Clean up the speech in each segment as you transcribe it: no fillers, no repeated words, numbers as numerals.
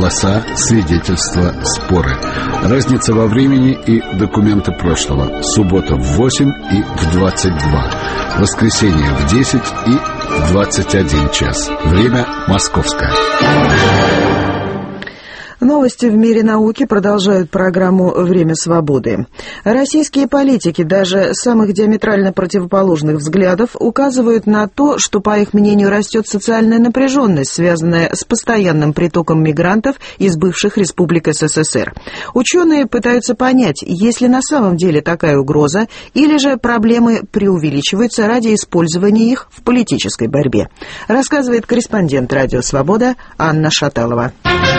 голоса, свидетельства, споры. Разница во времени и документы прошлого. Суббота в 8 и в 22. Воскресенье в 10 и в 21 час. Время московское. Новости в мире науки продолжают программу «Время свободы». Российские политики даже самых диаметрально противоположных взглядов указывают на то, что, по их мнению, растет социальная напряженность, связанная с постоянным притоком мигрантов из бывших республик СССР. Ученые пытаются понять, есть ли на самом деле такая угроза, или же проблемы преувеличиваются ради использования их в политической борьбе. Рассказывает корреспондент «Радио Свобода» Анна Шаталова.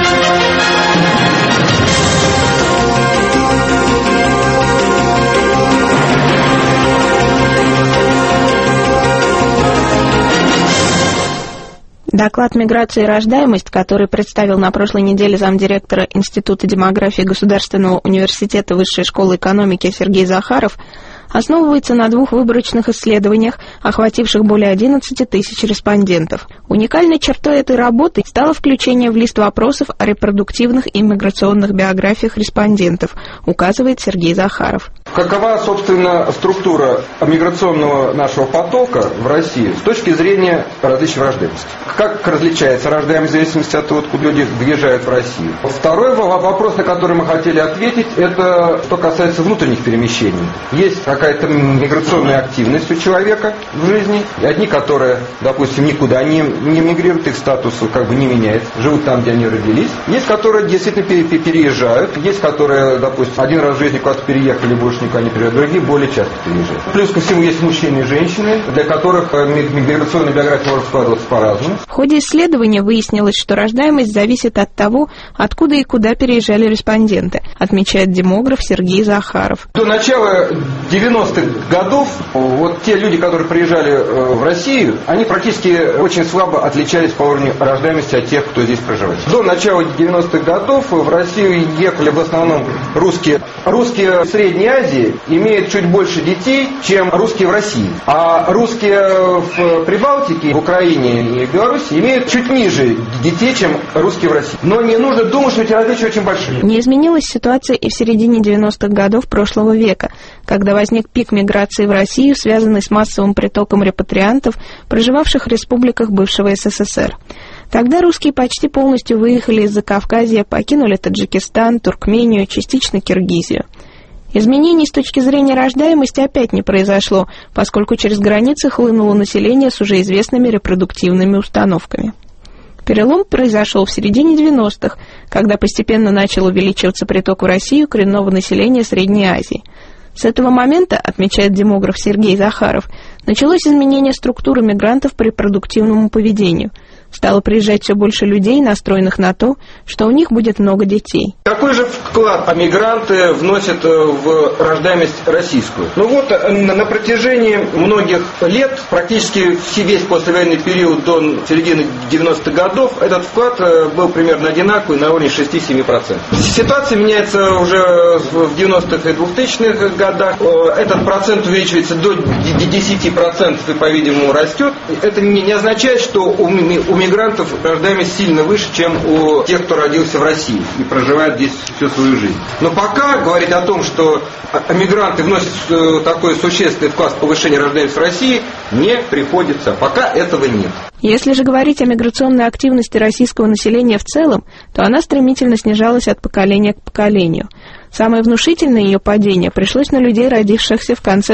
Доклад «Миграция и рождаемость», который представил на прошлой неделе замдиректора Института демографии Государственного университета Высшей школы экономики Сергей Захаров, основывается на 2 выборочных исследованиях, охвативших более 11 тысяч респондентов. Уникальной чертой этой работы стало включение в лист вопросов о репродуктивных и миграционных биографиях респондентов, указывает Сергей Захаров. Какова, собственно, структура миграционного нашего потока в России с точки зрения различий рождаемости? Как различается рождаемость в зависимости от того, откуда люди въезжают в Россию? Второй вопрос, на который мы хотели ответить, это что касается внутренних перемещений. Есть какая-то миграционная активность у человека в жизни. Одни, которые, допустим, никуда не мигрируют, их статус как бы не меняется, живут там, где они родились. Есть, которые действительно переезжают. Есть, которые, допустим, один раз в жизни куда-то переехали, больше никуда не переезжают. Другие более часто переезжают. Плюс ко всему есть мужчины и женщины, для которых миграционная биография может складываться по-разному. В ходе исследования выяснилось, что рождаемость зависит от того, откуда и куда переезжали респонденты, отмечает демограф Сергей Захаров. До начала 90-х годов вот те люди, которые приезжали в Россию, они практически очень слабо отличались по уровню рождаемости от тех, кто здесь проживает. До начала 90-х годов в Россию ехали в основном русские. Русские в Средней Азии имеют чуть больше детей, чем русские в России. А русские в Прибалтике, в Украине и в Беларуси имеют чуть ниже детей, чем русские в России. Но не нужно думать, что эти различия очень большие. Не изменилась ситуация и в середине 90-х годов прошлого века, когда возник пик миграции в Россию, связанный с массовым притоком репатриантов, проживавших в республиках бывшего СССР. Тогда русские почти полностью выехали из Закавказья, покинули Таджикистан, Туркмению, частично Киргизию. Изменений с точки зрения рождаемости опять не произошло, поскольку через границы хлынуло население с уже известными репродуктивными установками. Перелом произошел в середине 90-х, когда постепенно начал увеличиваться приток в Россию коренного населения Средней Азии. С этого момента, отмечает демограф Сергей Захаров, началось изменение структуры мигрантов по репродуктивному поведению. Стало приезжать все больше людей, настроенных на то, что у них будет много детей. Какой же вклад мигранты вносят в рождаемость российскую? Ну вот, на протяжении многих лет, практически весь послевоенный период до середины 90-х годов, этот вклад был примерно одинаковый, на уровне 6-7%. Ситуация меняется уже в 90-х и 2000-х годах. Этот процент увеличивается до 10% и, по-видимому, растет. Это не означает, что у мигрантов рождаемость сильно выше, чем у тех, кто родился в России и проживает здесь всю свою жизнь. Но пока говорить о том, что мигранты вносят такой существенный вклад в повышение рождаемости в России, не приходится. Пока этого нет. Если же говорить о миграционной активности российского населения в целом, то она стремительно снижалась от поколения к поколению. Самое внушительное ее падение пришлось на людей, родившихся в конце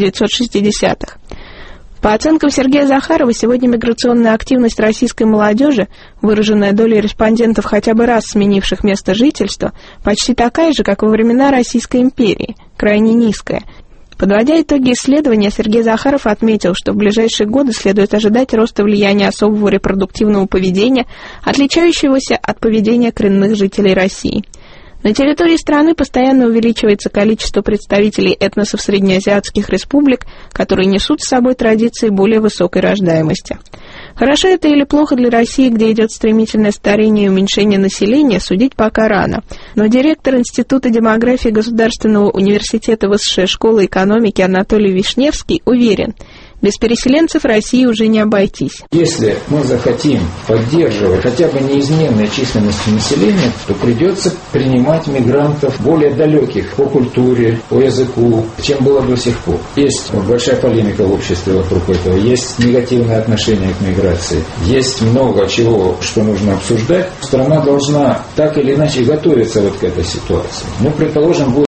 1960-х. По оценкам Сергея Захарова, сегодня миграционная активность российской молодежи, выраженная долей респондентов, хотя бы раз сменивших место жительства, почти такая же, как во времена Российской империи, крайне низкая. Подводя итоги исследования, Сергей Захаров отметил, что в ближайшие годы следует ожидать роста влияния особого репродуктивного поведения, отличающегося от поведения коренных жителей России. На территории страны постоянно увеличивается количество представителей этносов среднеазиатских республик, которые несут с собой традиции более высокой рождаемости. Хорошо это или плохо для России, где идет стремительное старение и уменьшение населения, судить пока рано. Но директор Института демографии Государственного университета Высшей школы экономики Анатолий Вишневский уверен, Без переселенцев России уже не обойтись. Если мы захотим поддерживать хотя бы неизменной численности населения, то придется принимать мигрантов более далеких по культуре, по языку, чем было до сих пор. Есть большая полемика в обществе вокруг этого, есть негативное отношение к миграции, есть много чего, что нужно обсуждать. Страна должна так или иначе готовиться вот к этой ситуации. Ну, предположим, будет